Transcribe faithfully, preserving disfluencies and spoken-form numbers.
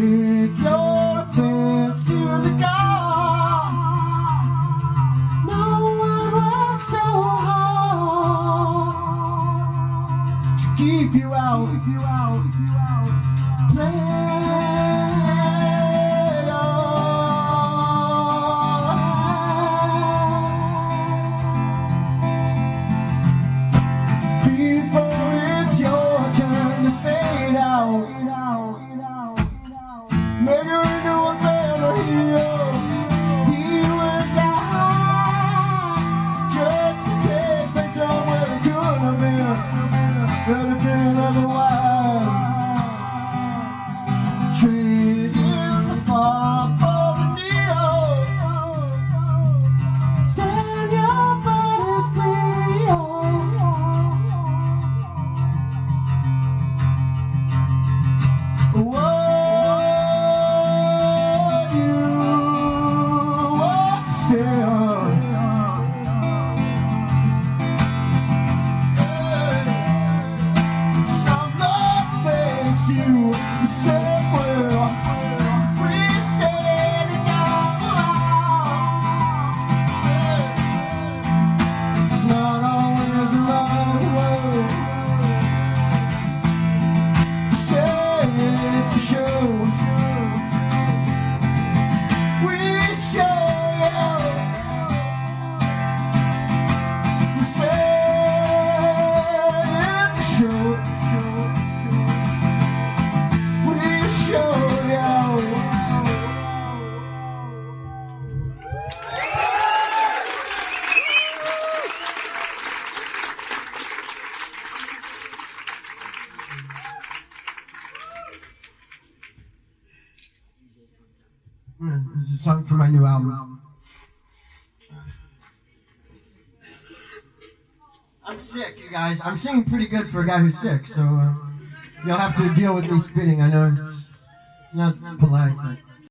Take your fist to the car. No one works so hard to keep you out, keep you out, keep you out. Play make her into a man, a hero. He went down just to take me to where it could have been. Could have been otherwise. Trading the far for the near. Stand your body's clear. Whoa. This is a song for my new album. I'm sick, you guys. I'm singing pretty good for a guy who's sick, so uh, you'll have to deal with me spitting. I know it's not polite, but...